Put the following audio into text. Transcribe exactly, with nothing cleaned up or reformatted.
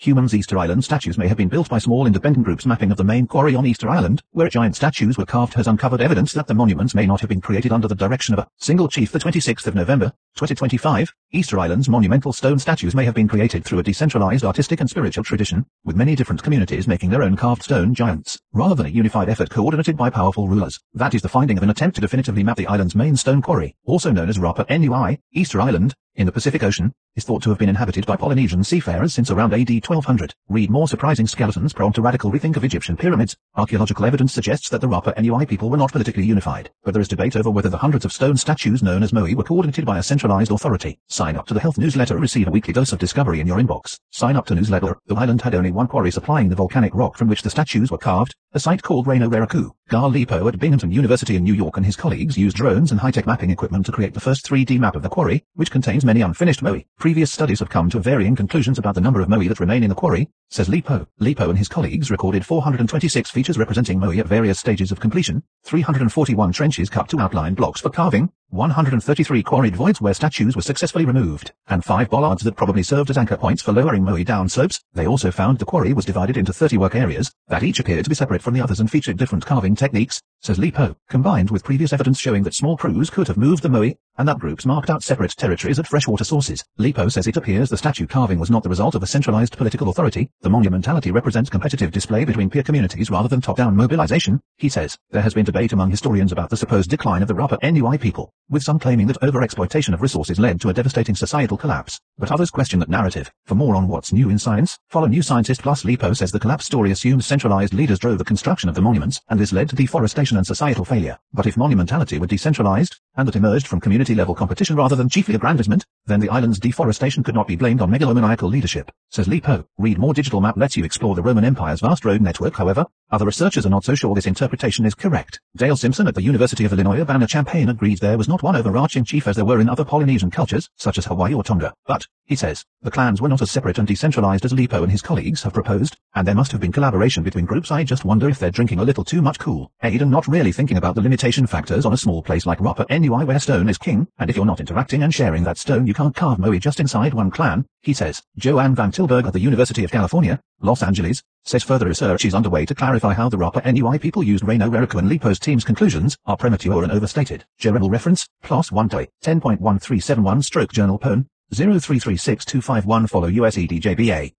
Humans Easter Island statues may have been built by small independent groups. Mapping of the main quarry on Easter Island, where giant statues were carved, has uncovered evidence that the monuments may not have been created under the direction of a single chief. The twenty-sixth of November, twenty twenty-five, Easter Island's monumental stone statues may have been created through a decentralized artistic and spiritual tradition, with many different communities making their own carved stone giants, rather than a unified effort coordinated by powerful rulers. That is the finding of an attempt to definitively map the island's main stone quarry, also known as Rapa Nui. Easter Island, in the Pacific Ocean, is thought to have been inhabited by Polynesian seafarers since around A D twelve hundred. Read more. Surprising skeletons prompt a radical rethink of Egyptian pyramids. Archaeological evidence suggests that the Rapa Nui people were not politically unified, but there is debate over whether the hundreds of stone statues known as moai were coordinated by a centralized authority. Sign up to the health newsletter. Receive a weekly dose of discovery in your inbox. Sign up to newsletter. The island had only one quarry supplying the volcanic rock from which the statues were carved, a site called Reino Reraku. Gar Lipo at Binghamton University in New York and his colleagues used drones and high-tech mapping equipment to create the first three D map of the quarry, which contains many unfinished moai. Previous studies have come to varying conclusions about the number of moai that remain in the quarry, says Lipo. Lipo and his colleagues recorded four hundred twenty-six features representing moai at various stages of completion, three hundred forty-one trenches cut to outline blocks for carving, one hundred thirty-three quarried voids where statues were successfully removed, and five bollards that probably served as anchor points for lowering moai down slopes. They also found the quarry was divided into thirty work areas, that each appeared to be separate from the others and featured different carving techniques, says Lipo, combined with previous evidence showing that small crews could have moved the moai, and that groups marked out separate territories at freshwater sources. Lipo says it appears the statue carving was not the result of a centralized political authority. The monumentality represents competitive display between peer communities rather than top-down mobilization, he says. There has been debate among historians about the supposed decline of the Rapa Nui people, with some claiming that overexploitation of resources led to a devastating societal collapse, but others question that narrative. For more on what's new in science, follow New Scientist Plus. Lipo says the collapse story assumes centralized leaders drove the construction of the monuments, and this led to deforestation and societal failure. But if monumentality were decentralized, and that emerged from community-level competition rather than chiefly aggrandizement, then the island's deforestation could not be blamed on megalomaniacal leadership, says Lipo. Read more. Digital map lets you explore the Roman Empire's vast road network. However, other researchers are not so sure this interpretation is correct. Dale Simpson at the University of Illinois Urbana-Champaign agrees there was not one overarching chief as there were in other Polynesian cultures, such as Hawaii or Tonga, but, he says, the clans were not as separate and decentralized as Lipo and his colleagues have proposed, and there must have been collaboration between groups. I just wonder if they're drinking a little too much Kool-Aid and not really thinking about the limitation factors on a small place like Rapa Nui where stone is king, and if you're not interacting and sharing that stone you can't carve moai just inside one clan, he says. Joanne Van Tilburg at the University of California, Los Angeles, says further research is underway to clarify how the Rapa Nui people used Reino Reraku, and Lipo's team's conclusions are premature and overstated. Journal reference, plus one to ten point one three seven one stroke journal pone, zero three three six two five one follow U S E D J B A.